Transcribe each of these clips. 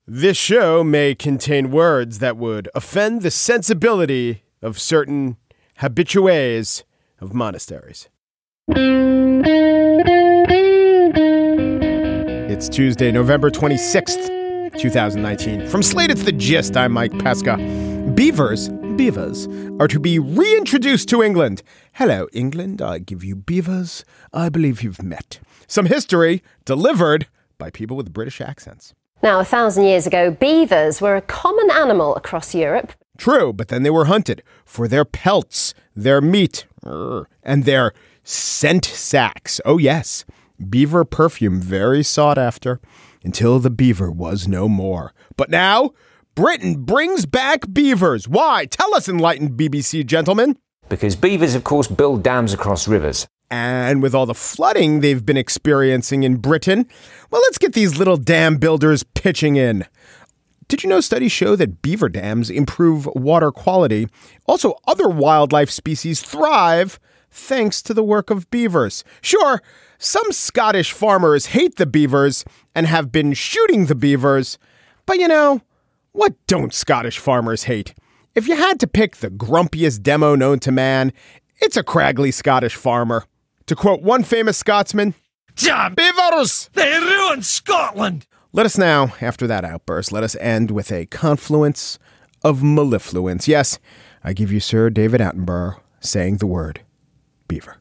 This show may contain words that would offend the sensibility of certain habitués of monasteries. It's Tuesday, November 26th, 2019. From Slate, it's The Gist. I'm Mike Pesca. Beavers are to be reintroduced to England. Hello, England. I give you beavers I believe you've met. Some history delivered by people with British accents. Now, 1,000 years ago, beavers were a common animal across Europe. True, but then they were hunted for their pelts, their meat, and their scent sacks. Oh, yes, beaver perfume very sought after until the beaver was no more. But now, Britain brings back beavers. Why? Tell us, enlightened BBC gentlemen. Because beavers, of course, build dams across rivers. And with all the flooding they've been experiencing in Britain, well, let's get these little dam builders pitching in. Did you know studies show that beaver dams improve water quality? Also, other wildlife species thrive thanks to the work of beavers. Sure, some Scottish farmers hate the beavers and have been shooting the beavers. But you know, what don't Scottish farmers hate? If you had to pick the grumpiest demo known to man, it's a craggly Scottish farmer. To quote one famous Scotsman, "Damn beavers! They ruined Scotland!" Let us now, after that outburst, let us end with a confluence of mellifluence. Yes, I give you Sir David Attenborough saying the word beaver.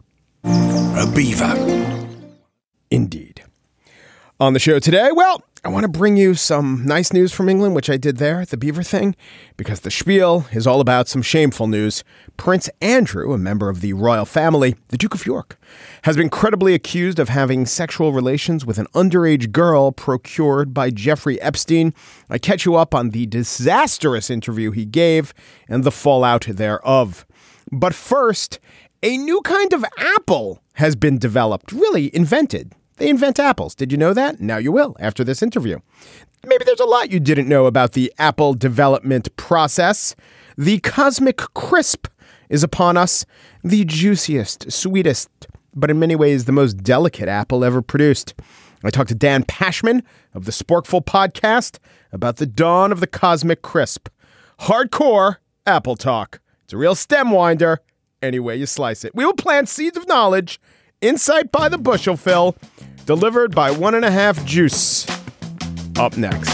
A beaver. Indeed. On the show today, well, I want to bring you some nice news from England, which I did there, the beaver thing, because the spiel is all about some shameful news. Prince Andrew, a member of the royal family, the Duke of York, has been credibly accused of having sexual relations with an underage girl procured by Jeffrey Epstein. I catch you up on the disastrous interview he gave and the fallout thereof. But first, a new kind of apple has been developed, really invented. They invent apples. Did you know that? Now you will after this interview. Maybe there's a lot you didn't know about the apple development process. The Cosmic Crisp is upon us, the juiciest, sweetest, but in many ways the most delicate apple ever produced. I talked to Dan Pashman of the Sporkful podcast about the dawn of the Cosmic Crisp. Hardcore apple talk. It's a real stem winder any way you slice it. We will plant seeds of knowledge, insight by the bushelful, delivered by 1.5 Juice. Up next.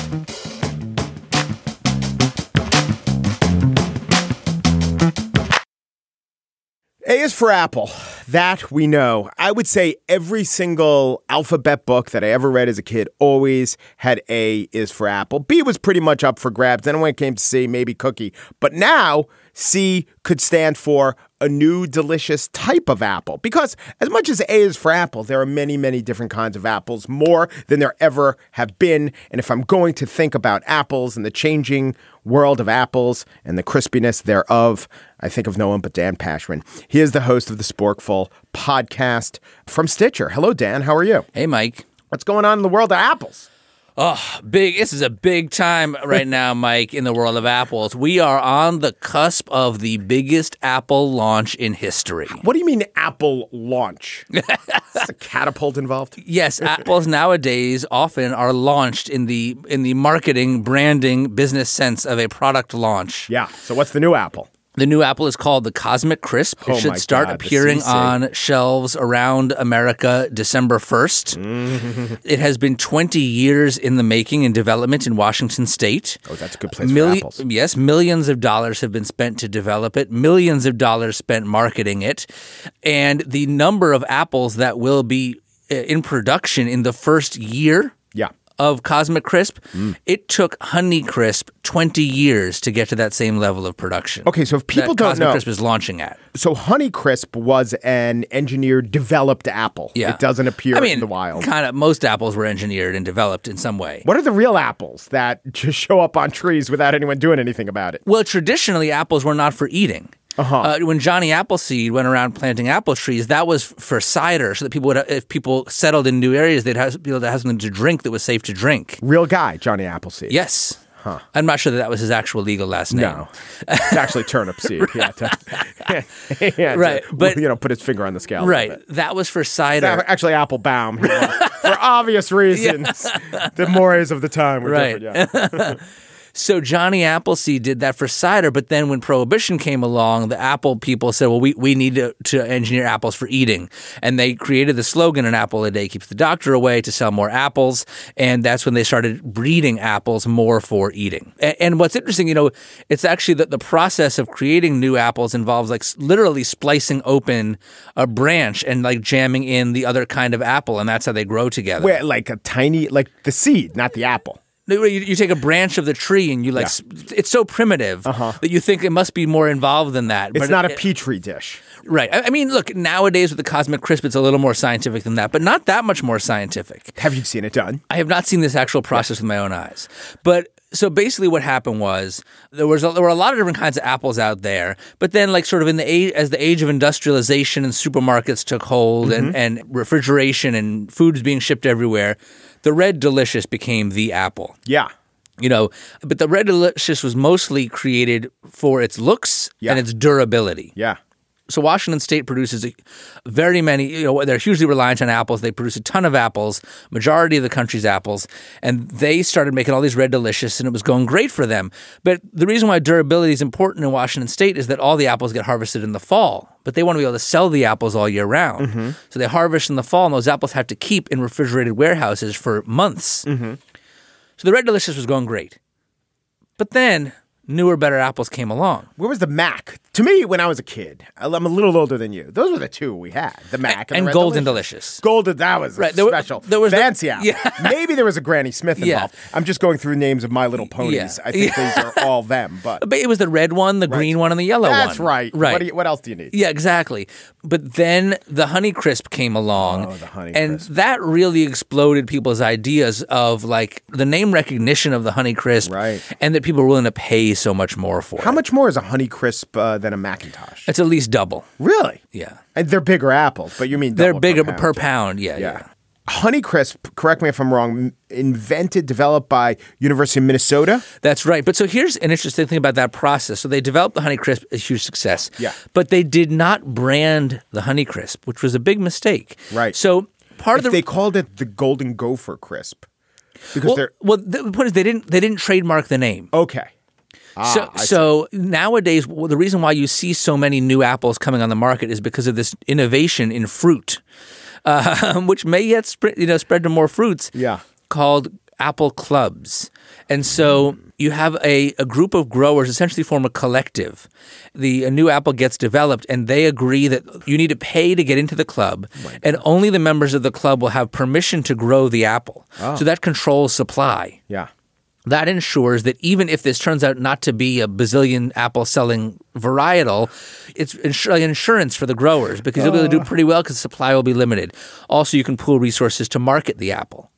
A is for apple. That we know. I would say every single alphabet book that I ever read as a kid always had A is for apple. B was pretty much up for grabs. Then when it came to C, maybe cookie. But now C could stand for a new delicious type of apple. Because as much as A is for apple, there are many, many different kinds of apples, more than there ever have been. And if I'm going to think about apples and the changing world of apples and the crispiness thereof, I think of no one but Dan Pashman. He is the host of the Sporkful podcast from Stitcher. Hello, Dan. How are you? Hey, Mike. What's going on in the world of apples? Oh, big. This is a big time right now, Mike, in the world of apples. We are on the cusp of the biggest Apple launch in history. What do you mean Apple launch? Is a catapult involved? Yes, apples nowadays often are launched in the marketing, branding, business sense of a product launch. Yeah. So what's the new apple? The new apple is called the Cosmic Crisp. It should start appearing on shelves around America December 1st. It has been 20 years in the making and development in Washington State. Oh, that's a good place for apples. Yes, millions of dollars have been spent to develop it, millions of dollars spent marketing it, and the number of apples that will be in production in the first year of Cosmic Crisp, it took Honeycrisp 20 years to get to that same level of production. Okay, so if people don't know, Cosmic Crisp is launching at. So Honeycrisp was an engineered, developed apple. Yeah. It doesn't appear in the wild. Kind of, most apples were engineered and developed in some way. What are the real apples that just show up on trees without anyone doing anything about it? Well, traditionally, apples were not for eating. When Johnny Appleseed went around planting apple trees, that was for cider, so that people would, if people settled in new areas, they'd be able to have something to drink that was safe to drink. Real guy, Johnny Appleseed. Yes. I'm not sure that was his actual legal last name. No, it's actually turnip seed. Right, but put his finger on the scale. Right, that was for cider. Actually, Applebaum. for obvious reasons. The mores of the time were Right. different. Yeah. So Johnny Appleseed did that for cider, but then when Prohibition came along, the apple people said, well, we need to engineer apples for eating. And they created the slogan, an apple a day keeps the doctor away, to sell more apples. And that's when they started breeding apples more for eating. And what's interesting, it's actually that the process of creating new apples involves like literally splicing open a branch and like jamming in the other kind of apple. And that's how they grow together. Where, like a tiny, like the seed, not the apple. You take a branch of the tree and you it's so primitive that you think it must be more involved than that. It's not a petri dish. Right. I mean, look, nowadays with the Cosmic Crisp, it's a little more scientific than that, but not that much more scientific. Have you seen it done? I have not seen this actual process with my own eyes. But so basically what happened was there were a lot of different kinds of apples out there, but then like sort of as the age of industrialization and supermarkets took hold and refrigeration and foods being shipped everywhere, the Red Delicious became the apple. Yeah. But the Red Delicious was mostly created for its looks and its durability. Yeah. So Washington State produces very many, they're hugely reliant on apples. They produce a ton of apples, majority of the country's apples, and they started making all these Red Delicious, and it was going great for them. But the reason why durability is important in Washington State is that all the apples get harvested in the fall, but they want to be able to sell the apples all year round. So they harvest in the fall, and those apples have to keep in refrigerated warehouses for months. So the Red Delicious was going great. But then newer, better apples came along. Where was the Mac? To me, when I was a kid, I'm a little older than you. Those were the two we had, the Mac and the Red Golden Delicious. Delicious. That was right. special. There was fancy apple. Yeah. Maybe there was a Granny Smith involved. I'm just going through names of My Little Ponies. Yeah. I think these are all them. But it was the red one, the green one, and the yellow one. That's right. Right. What else do you need? Yeah, exactly. But then the Honey Crisp came along. Oh, the Honey and Crisp. that really exploded people's ideas of like the name recognition of the Honey Crisp. Right. And that people were willing to pay so much more for it. How much more is a Honey Crisp than a Macintosh? It's at least double. Really? Yeah. And they're bigger apples, but you mean They're double bigger per per pound. pound. Yeah. Honey Crisp, correct me if I'm wrong, developed by University of Minnesota? That's right. But so here's an interesting thing about that process. So they developed the Honey Crisp, a huge success. Yeah. But they did not brand the Honey Crisp, which was a big mistake. Right. So they called it the Golden Gopher Crisp. Because the point is they didn't trademark the name. Okay. So nowadays, the reason why you see so many new apples coming on the market is because of this innovation in fruit, which may yet spread to more fruits. Yeah. Called apple clubs. And so you have a group of growers essentially form a collective. A new apple gets developed, and they agree that you need to pay to get into the club, and only the members of the club will have permission to grow the apple. Oh. So that controls supply. Yeah. That ensures that even if this turns out not to be a bazillion apple selling varietal, it's insurance for the growers because you'll be able to do pretty well because supply will be limited. Also, you can pool resources to market the apple.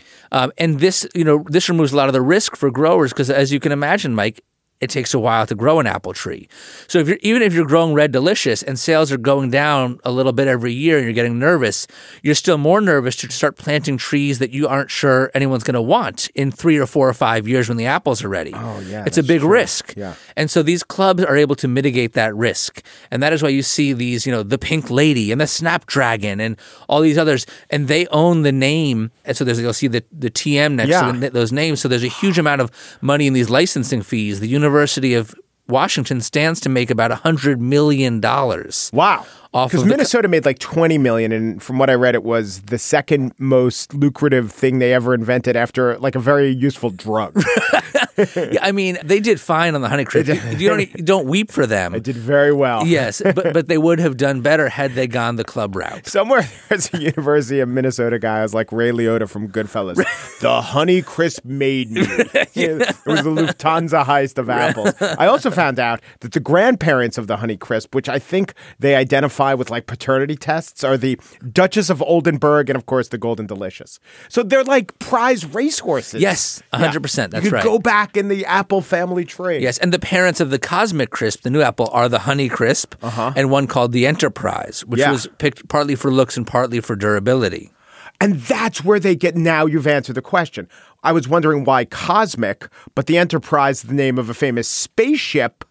And this removes a lot of the risk for growers because, as you can imagine, Mike, it takes a while to grow an apple tree. So even if you're growing Red Delicious and sales are going down a little bit every year and you're getting nervous, you're still more nervous to start planting trees that you aren't sure anyone's going to want in 3 or 4 or 5 years when the apples are ready. Oh, yeah. It's a big risk. Yeah. And so these clubs are able to mitigate that risk. And that is why you see these, the Pink Lady and the Snapdragon and all these others, and they own the name. And so you'll see the TM next to those names. So there's a huge amount of money in these licensing fees. The University of Washington stands to make about $100 million. Wow. Because Minnesota made like $20 million, and from what I read, it was the second most lucrative thing they ever invented after like a very useful drug. Yeah, I mean, they did fine on the Honey Crisp. You don't weep for them. They did very well. Yes, but they would have done better had they gone the club route. Somewhere there's a University of Minnesota guy who's like Ray Liotta from Goodfellas. The Honey Crisp made me. It was the Lufthansa heist of apples. I also found out that the grandparents of the Honey Crisp, which I think they identify with like paternity tests, are the Duchess of Oldenburg and, of course, the Golden Delicious. So they're like prize racehorses. Yes, 100%. That's you right. Go back in the apple family tree. Yes, and the parents of the Cosmic Crisp, the new apple, are the Honey Crisp and one called the Enterprise, which was picked partly for looks and partly for durability. And that's where they get, now you've answered the question. I was wondering why Cosmic, but the Enterprise, the name of a famous spaceship.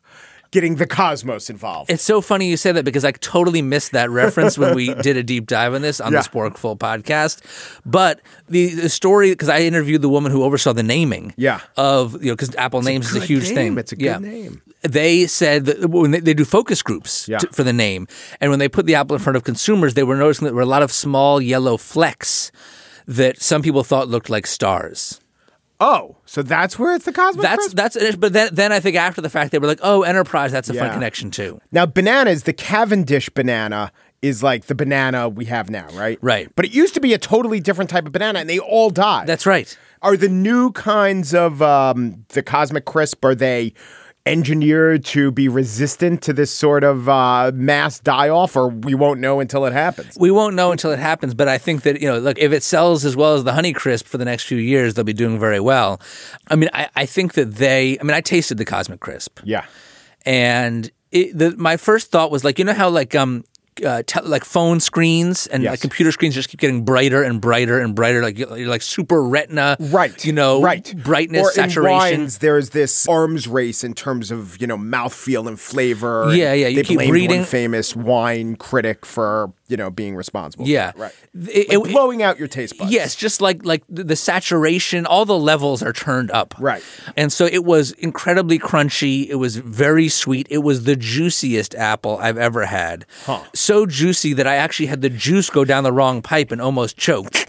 getting the cosmos involved. It's so funny you say that because I totally missed that reference when we did a deep dive on this on the Sporkful podcast. But the story, because I interviewed the woman who oversaw the naming of, because Apple names is a huge thing. It's a good name. They said that when they do focus groups for the name, and when they put the Apple in front of consumers, they were noticing that there were a lot of small yellow flecks that some people thought looked like stars. Oh, so that's where it's the Cosmic Crisp? But then I think after the fact they were like, oh, Enterprise, that's a fun connection too. Now, bananas, the Cavendish banana is like the banana we have now, right? Right. But it used to be a totally different type of banana, and they all died. That's right. Are the new kinds of the Cosmic Crisp, are they engineered to be resistant to this sort of mass die-off, or we won't know until it happens? We won't know until it happens, but I think that, look, if it sells as well as the Honey Crisp for the next few years, they'll be doing very well. I mean, I think that I tasted the Cosmic Crisp. Yeah. And my first thought was like, how like phone screens and like computer screens just keep getting brighter and brighter and brighter, like you're like super retina, right? Brightness, or saturation. In wines, there's this arms race in terms of mouthfeel and flavor. Yeah. You they keep blamed reading. One famous wine critic for being responsible. Yeah, for it, right. Blowing out your taste buds. Yes, just like the saturation, all the levels are turned up. Right. And so it was incredibly crunchy. It was very sweet. It was the juiciest apple I've ever had. Huh. So juicy that I actually had the juice go down the wrong pipe and almost choked.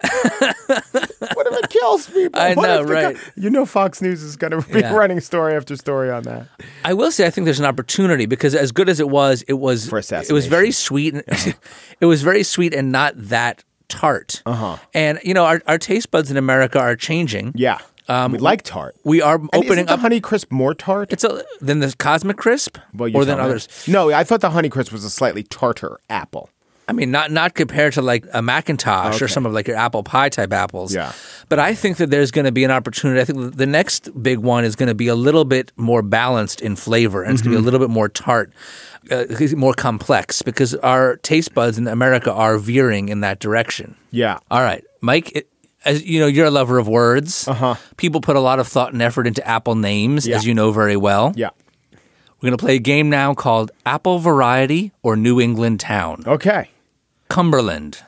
What if it kills people? I know, right? Fox News is going to be running story after story on that. I will say I think there's an opportunity because as good as it was for assassination. It was very sweet. It was very sweet and not that tart. And our taste buds in America are changing. Yeah. We like tart. We are opening opening up. up. The Honey Crisp more tart? Than the Cosmic Crisp, or than others. No, I thought the Honey Crisp was a slightly tartar apple. I mean, not compared to like a Macintosh or some of like your apple pie type apples. Yeah. But I think that there's going to be an opportunity. I think the next big one is going to be a little bit more balanced in flavor, and it's going to be a little bit more tart, more complex, because our taste buds in America are veering in that direction. Yeah. All right, Mike. As you know, you're a lover of words. People put a lot of thought and effort into Apple names, as you know very well. Yeah. We're going to play a game now called Apple Variety or New England Town. Okay. Cumberland.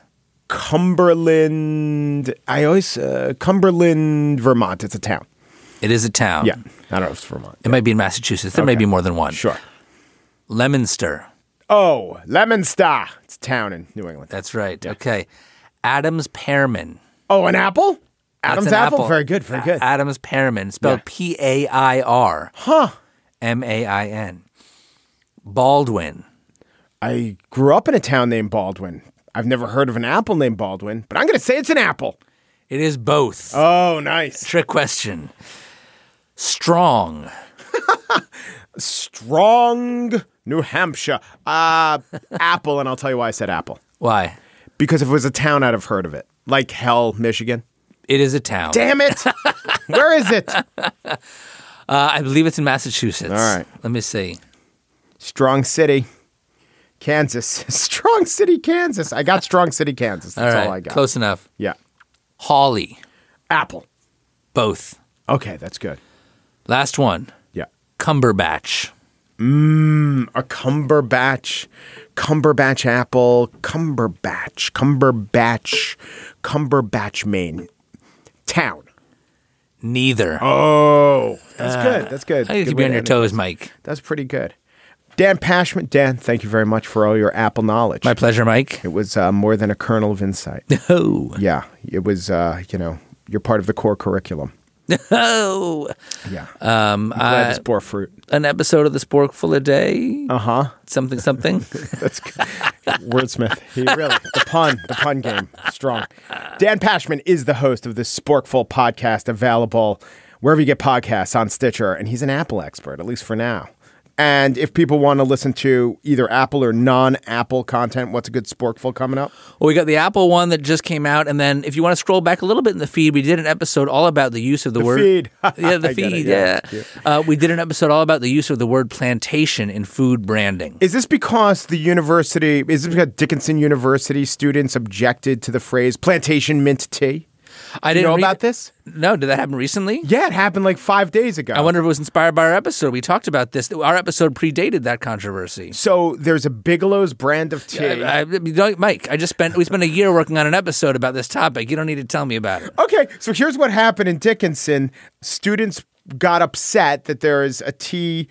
Cumberland, Vermont. It's a town. It is a town. Yeah. I don't know if it's Vermont. It might be in Massachusetts. There may be more than one. Sure. Leominster. Oh, Leominster. It's a town in New England. That's right. Yeah. Okay. Adams Pearman. Oh, an apple? Adam's an apple? Very good, very good. Adams Pearman, spelled P-A-I-R. M-A-I-N. Baldwin. I grew up in a town named Baldwin. I've never heard of an apple named Baldwin, but I'm going to say it's an apple. It is both. Oh, nice. Trick question. Strong. Strong, New Hampshire. Apple, and I'll tell you why I said apple. Why? Because if it was a town, I'd have heard of it. Like Hell, Michigan. It is a town. Damn it. Where is it? I believe it's in Massachusetts. All right. Let me see. Strong City, Kansas. Strong City, Kansas. I got Strong City, Kansas. That's all I got. Close enough. Yeah. Hawley. Apple. Both. Okay, that's good. Last one. Yeah. Cumberbatch. A Cumberbatch. Cumberbatch apple. Cumberbatch, Maine. Town. Neither. Oh, that's good. That's good. How do you keep you on your toes, Mike? That's pretty good. Dan Pashman. Dan, thank you very much for all your Apple knowledge. My pleasure, Mike. It was more than a kernel of insight. Oh. Yeah, it was, you're part of the core curriculum. Oh. Yeah. I'm glad to spore fruit. An episode of the Sporkful a day. Something. That's good. Wordsmith. The pun game, strong. Dan Pashman is the host of the Sporkful podcast, available wherever you get podcasts on Stitcher, and he's an Apple expert, at least for now. And if people want to listen to either Apple or non-Apple content, what's a good Sporkful coming up? Well, we got the Apple one that just came out, and then if you want to scroll back a little bit in the feed, we did an episode all about the use of the word feed. Yeah, the feed. Yeah. We did an episode all about the use of the word plantation in food branding. Is this because Dickinson University students objected to the phrase plantation mint tea? I didn't know about this? No, did that happen recently? Yeah, it happened like 5 days ago. I wonder if it was inspired by our episode. We talked about this. Our episode predated that controversy. So there's a Bigelow's brand of tea. Mike, we spent a year working on an episode about this topic. You don't need to tell me about it. Okay, so here's what happened in Dickinson. Students got upset that there is a tea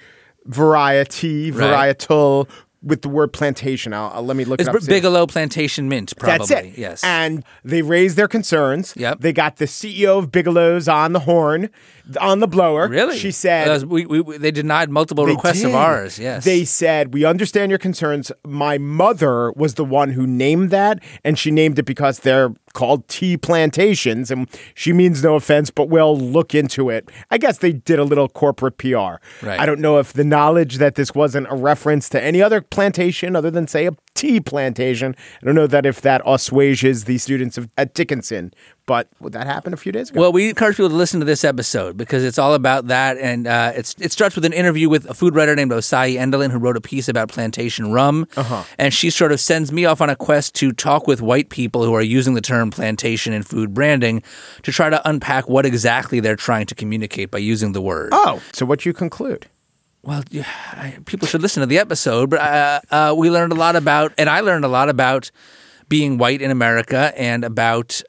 varietal with the word plantation. Let me look it up. It's Bigelow Plantation Mint, probably. That's it. Yes. And they raised their concerns. Yep. They got the CEO of Bigelow's on the horn, on the blower. Really? She said... they denied multiple requests of ours, yes. They said, we understand your concerns. My mother was the one who named that, and she named it because they're called tea plantations, and she means no offense, but we'll look into it. I guess they did a little corporate PR. Right. I don't know if the knowledge that this wasn't a reference to any other plantation other than, say, a tea plantation. I don't know that if that assuages the students at Dickinson, but that happened a few days ago. Well, we encourage people to listen to this episode because it's all about that, and it starts with an interview with a food writer named Osai Endelin, who wrote a piece about plantation rum, and she sort of sends me off on a quest to talk with white people who are using the term plantation in food branding to try to unpack what exactly they're trying to communicate by using the word. Oh, so what you conclude? Well, people should listen to the episode, but we learned a lot about, and I learned a lot about being white in America and about,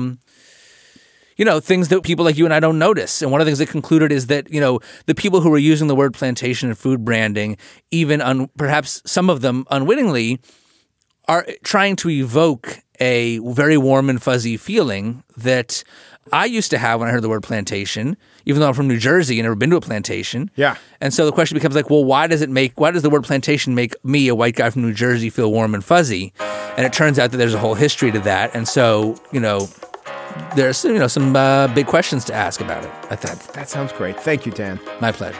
things that people like you and I don't notice. And one of the things that concluded is that, the people who were using the word plantation in food branding, even perhaps some of them unwittingly, are trying to evoke a very warm and fuzzy feeling that I used to have when I heard the word plantation, even though I'm from New Jersey and never been to a plantation. Yeah. And so the question becomes like, well, why does the word plantation make me, a white guy from New Jersey, feel warm and fuzzy? And it turns out that there's a whole history to that. And so, there's, some big questions to ask about it, I think. That sounds great. Thank you, Dan. My pleasure.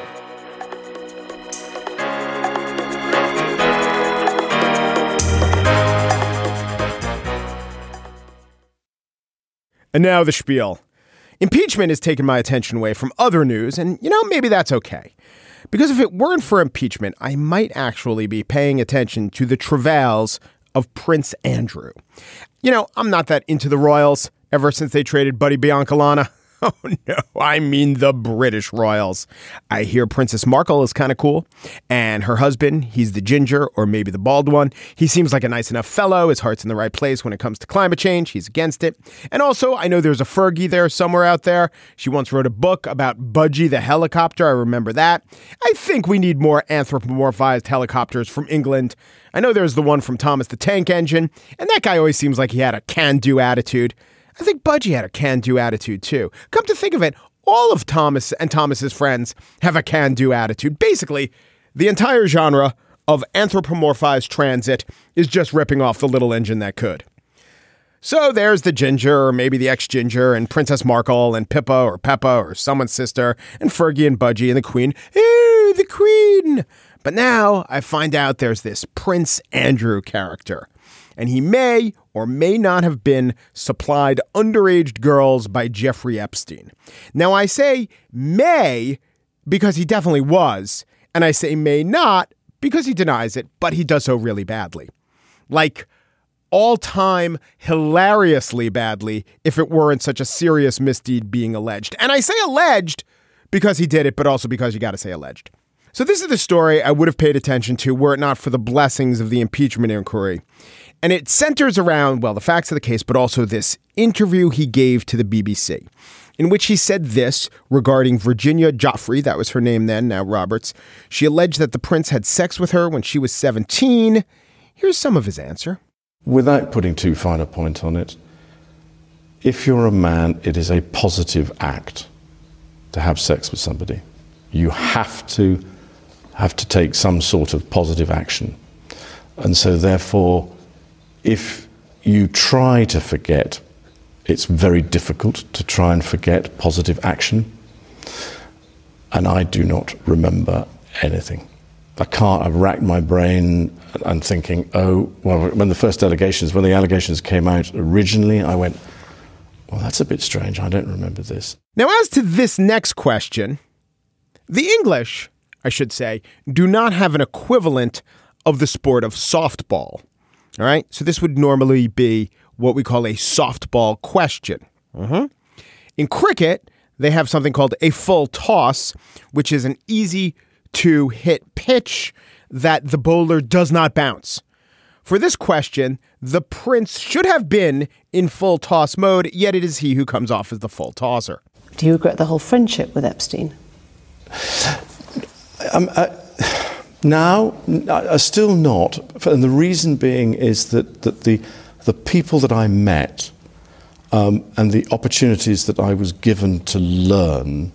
And now the spiel. Impeachment has taken my attention away from other news, and, maybe that's okay. Because if it weren't for impeachment, I might actually be paying attention to the travails of Prince Andrew. I'm not that into the royals ever since they traded Buddy Biancalana. Oh, no, I mean the British royals. I hear Princess Markle is kind of cool. And her husband, he's the ginger or maybe the bald one. He seems like a nice enough fellow. His heart's in the right place when it comes to climate change. He's against it. And also, I know there's a Fergie there somewhere out there. She once wrote a book about Budgie the helicopter. I remember that. I think we need more anthropomorphized helicopters from England. I know there's the one from Thomas the Tank Engine. And that guy always seems like he had a can-do attitude. I think Budgie had a can-do attitude, too. Come to think of it, all of Thomas and Thomas's friends have a can-do attitude. Basically, the entire genre of anthropomorphized transit is just ripping off the little engine that could. So there's the ginger, or maybe the ex-ginger, and Princess Markle, and Pippa, or Peppa, or someone's sister, and Fergie and Budgie, and the Queen. Hey, the Queen! But now I find out there's this Prince Andrew character. And he may or may not have been supplied underage girls by Jeffrey Epstein. Now, I say may because he definitely was, and I say may not because he denies it, but he does so really badly. Like, all-time hilariously badly if it weren't such a serious misdeed being alleged. And I say alleged because he did it, but also because you got to say alleged. So this is the story I would have paid attention to were it not for the blessings of the impeachment inquiry. And it centers around, well, the facts of the case, but also this interview he gave to the BBC, in which he said this regarding Virginia Giuffre, that was her name then, now Roberts. She alleged that the prince had sex with her when she was 17. Here's some of his answer. Without putting too fine a point on it, if you're a man, it is a positive act to have sex with somebody. You have to take some sort of positive action. And so therefore, if you try to forget, it's very difficult to try and forget positive action. And I do not remember anything. I've racked my brain and thinking, when the allegations came out originally, I went, well, that's a bit strange. I don't remember this. Now, as to this next question, the English, I should say, do not have an equivalent of the sport of softball. All right. So this would normally be what we call a softball question. In cricket, they have something called a full toss, which is an easy to hit pitch that the bowler does not bounce. For this question, the prince should have been in full toss mode, yet it is he who comes off as the full tosser. Do you regret the whole friendship with Epstein? Still not. And the reason being is that the people that I met and the opportunities that I was given to learn,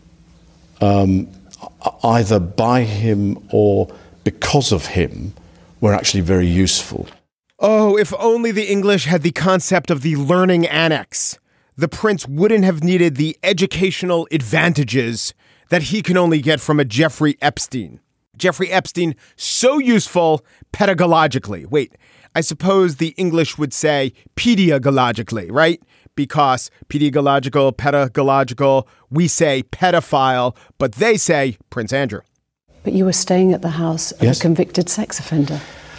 either by him or because of him, were actually very useful. Oh, if only the English had the concept of the learning annex. The prince wouldn't have needed the educational advantages that he can only get from a Jeffrey Epstein. Jeffrey Epstein, so useful pedagogically. Wait, I suppose the English would say pedagogically, right? Because pedagogical, we say pedophile, but they say Prince Andrew. But you were staying at the house of a convicted sex offender.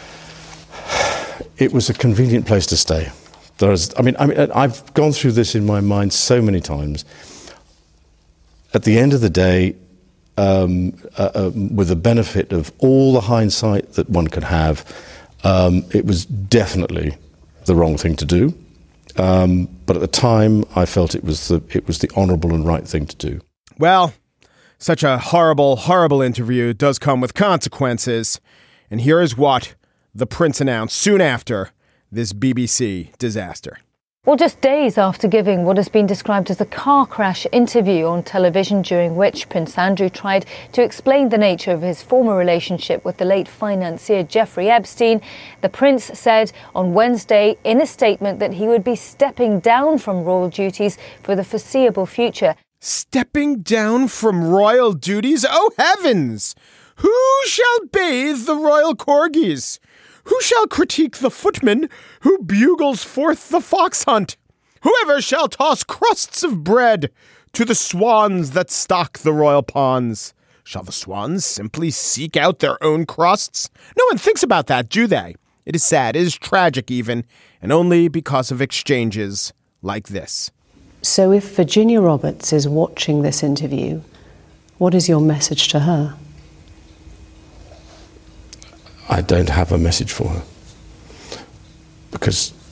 It was a convenient place to stay. I've gone through this in my mind so many times. At the end of the day, with the benefit of all the hindsight that one could have, it was definitely the wrong thing to do. But at the time, I felt it was the honourable and right thing to do. Well, such a horrible, horrible interview does come with consequences. And here is what the prince announced soon after this BBC disaster. Well, just days after giving what has been described as a car crash interview on television, during which Prince Andrew tried to explain the nature of his former relationship with the late financier Jeffrey Epstein, the prince said on Wednesday in a statement that he would be stepping down from royal duties for the foreseeable future. Stepping down from royal duties? Oh, heavens! Who shall bathe the royal corgis? Who shall critique the footman who bugles forth the fox hunt? Whoever shall toss crusts of bread to the swans that stock the royal ponds? Shall the swans simply seek out their own crusts? No one thinks about that, do they? It is sad, it is tragic even, and only because of exchanges like this. So if Virginia Roberts is watching this interview, what is your message to her? I don't have a message for her because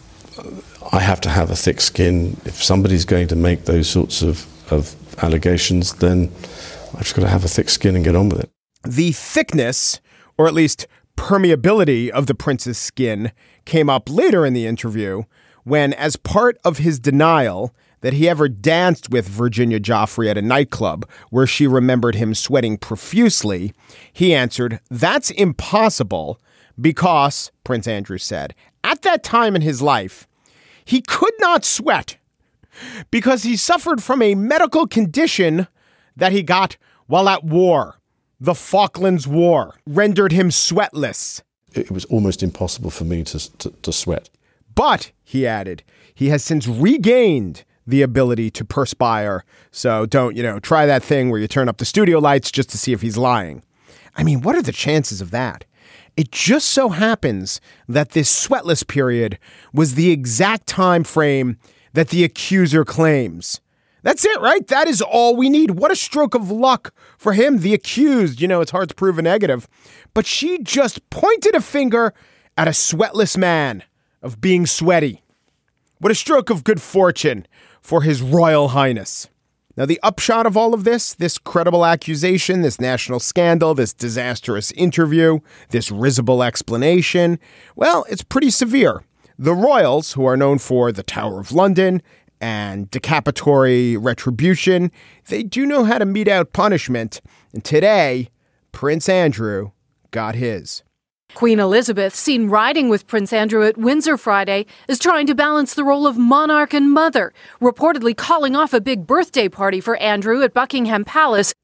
I have to have a thick skin. If somebody's going to make those sorts of allegations, then I've just got to have a thick skin and get on with it. The thickness, or at least permeability, of the prince's skin came up later in the interview when, as part of his denial that he ever danced with Virginia Joffrey at a nightclub where she remembered him sweating profusely, he answered, "That's impossible because," Prince Andrew said, "at that time in his life, he could not sweat because he suffered from a medical condition that he got while at war. The Falklands War rendered him sweatless." It was almost impossible for me to sweat. But, he added, he has since regained the ability to perspire. So don't, try that thing where you turn up the studio lights just to see if he's lying. I mean, what are the chances of that? It just so happens that this sweatless period was the exact time frame that the accuser claims. That's it, right? That is all we need. What a stroke of luck for him, the accused. It's hard to prove a negative. But she just pointed a finger at a sweatless man of being sweaty. What a stroke of good fortune for His Royal Highness. Now, the upshot of all of this credible accusation, this national scandal, this disastrous interview, this risible explanation, well, it's pretty severe. The royals, who are known for the Tower of London and decapitatory retribution, they do know how to mete out punishment. And today, Prince Andrew got his. Queen Elizabeth, seen riding with Prince Andrew at Windsor Friday, is trying to balance the role of monarch and mother, reportedly calling off a big birthday party for Andrew at Buckingham Palace.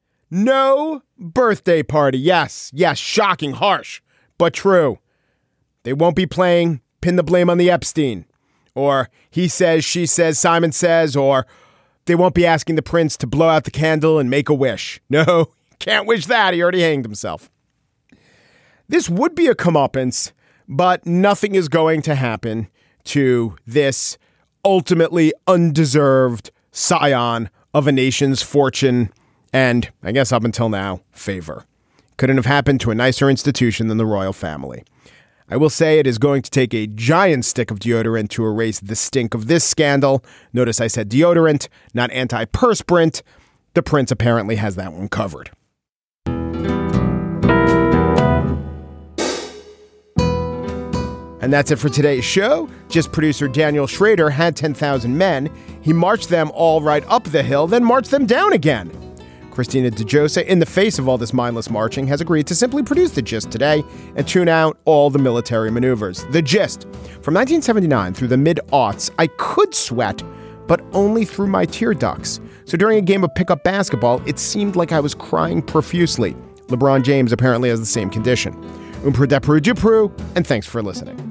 No birthday party. Yes, shocking, harsh, but true. They won't be playing Pin the Blame on the Epstein, or He Says, She Says, Simon Says, or they won't be asking the prince to blow out the candle and make a wish. No, can't wish that. He already hanged himself. This would be a comeuppance, but nothing is going to happen to this ultimately undeserved scion of a nation's fortune and, I guess up until now, favor. Couldn't have happened to a nicer institution than the royal family. I will say it is going to take a giant stick of deodorant to erase the stink of this scandal. Notice I said deodorant, not antiperspirant. The prince apparently has that one covered. And that's it for today's show. Just producer Daniel Schrader had 10,000 men. He marched them all right up the hill, then marched them down again. Christina DeJosa, in the face of all this mindless marching, has agreed to simply produce The Gist today and tune out all the military maneuvers. The Gist. From 1979 through the mid-aughts, I could sweat, but only through my tear ducts. So during a game of pickup basketball, it seemed like I was crying profusely. LeBron James apparently has the same condition. Umpru depru dupru, and thanks for listening.